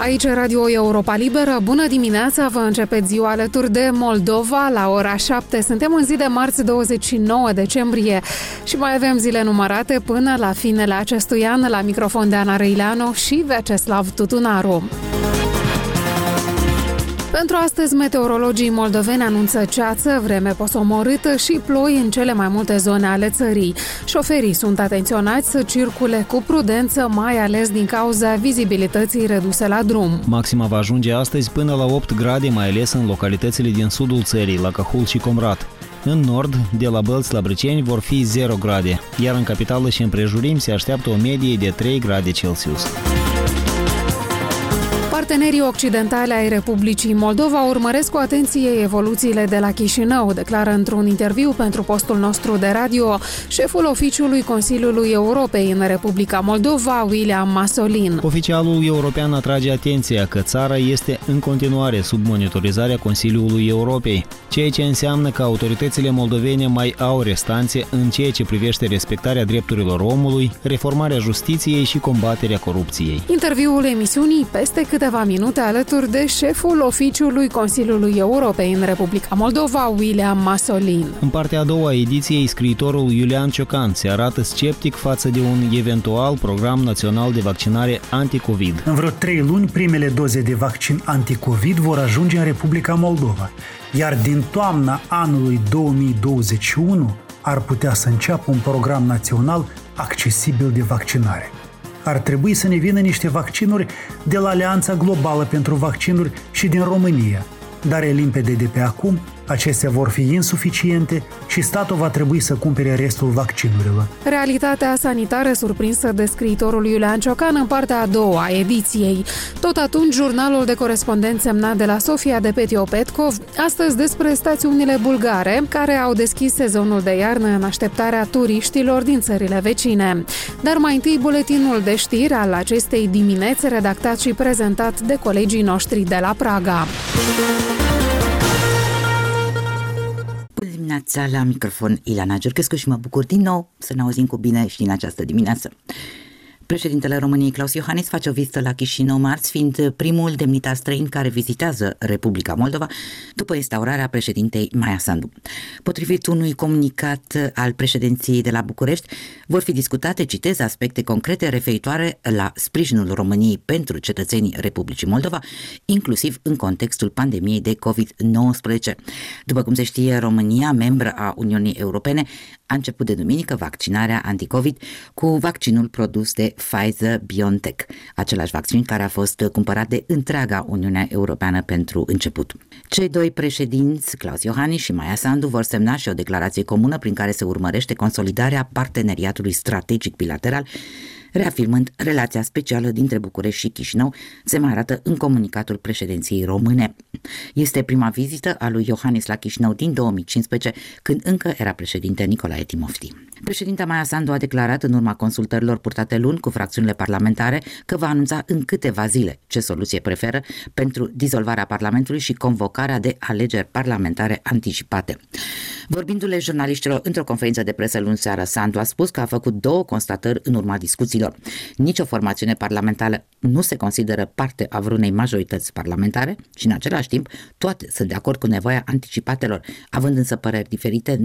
Aici Radio Europa Liberă. Bună dimineața, vă începeți ziua alături de Moldova la ora 7. Suntem în zi de marți 29 decembrie și mai avem zile numărate până la finele acestui an. La microfon de Ana Răileanu și Vyacheslav Tutunaru. Pentru astăzi, meteorologii moldoveni anunță ceață, vreme posomorâtă și ploi în cele mai multe zone ale țării. Șoferii sunt atenționați să circule cu prudență, mai ales din cauza vizibilității reduse la drum. Maxima va ajunge astăzi până la 8 grade, mai ales în localitățile din sudul țării, la Cahul și Comrat. În nord, de la Bălți la Brăceni, vor fi 0 grade, iar în capitală și împrejurimi se așteaptă o medie de 3 grade Celsius. Partenerii occidentali ai Republicii Moldova urmăresc cu atenție evoluțiile de la Chișinău, declară într-un interviu pentru postul nostru de radio șeful oficiului Consiliului Europei în Republica Moldova, William Masolin. Oficialul european atrage atenția că țara este în continuare sub monitorizarea Consiliului Europei, ceea ce înseamnă că autoritățile moldovene mai au restanțe în ceea ce privește respectarea drepturilor omului, reformarea justiției și combaterea corupției. Interviul emisiunii peste câteva minute alături de șeful oficiului Consiliului Europei în Republica Moldova, William Masolin. În partea a doua a ediției, scriitorul Iulian Ciocan se arată sceptic față de un eventual program național de vaccinare anti-Covid. În vreo 3 luni, primele doze de vaccin anti-Covid vor ajunge în Republica Moldova, iar din toamna anului 2021 ar putea să înceapă un program național accesibil de vaccinare. Ar trebui să ne vină niște vaccinuri de la Alianța Globală pentru Vaccinuri și din România, dar e limpede de pe acum, acestea vor fi insuficiente și statul va trebui să cumpere restul vaccinurilor. Realitatea sanitară surprinsă de scriitorul Iulian Ciocan în partea a doua a ediției. Tot atunci, jurnalul de corespondent semnat de la Sofia de Petio-Petkov, astăzi despre stațiunile bulgare, care au deschis sezonul de iarnă în așteptarea turiștilor din țările vecine. Dar mai întâi buletinul de știri al acestei dimineți, redactat și prezentat de colegii noștri de la Praga. La microfon Ileana Giurchescu și mă bucur din nou să ne auzim cu bine și în această dimineață. Președintele României, Klaus Iohannis, face o vizită la Chișinău marți, fiind primul demnitar străin care vizitează Republica Moldova după instaurarea președintei Maia Sandu. Potrivit unui comunicat al președinției de la București, vor fi discutate, citez, aspecte concrete referitoare la sprijinul României pentru cetățenii Republicii Moldova, inclusiv în contextul pandemiei de COVID-19. După cum se știe, România, membră a Uniunii Europene, a început de duminică vaccinarea anticovid cu vaccinul produs de Pfizer-BioNTech, același vaccin care a fost cumpărat de întreaga Uniune Europeană pentru început. Cei doi președinți, Klaus Iohannis și Maia Sandu, vor semna și o declarație comună prin care se urmărește consolidarea parteneriatului strategic bilateral, reafirmând relația specială dintre București și Chișinău, se mai arată în comunicatul președinției române. Este prima vizită a lui Iohannis la Chișinău din 2015, când încă era președinte Nicolae Timofti. Președinta Maia Sandu a declarat în urma consultărilor purtate luni cu fracțiunile parlamentare că va anunța în câteva zile ce soluție preferă pentru dizolvarea Parlamentului și convocarea de alegeri parlamentare anticipate. Vorbindu-le jurnaliștilor într-o conferință de presă luni seară, Sandu a spus că a făcut 2 constatări în urma discuțiilor. Nici o formațiune parlamentară nu se consideră parte a vreunei majorități parlamentare și, în același timp, toate sunt de acord cu nevoia anticipatelor, având însă păreri diferite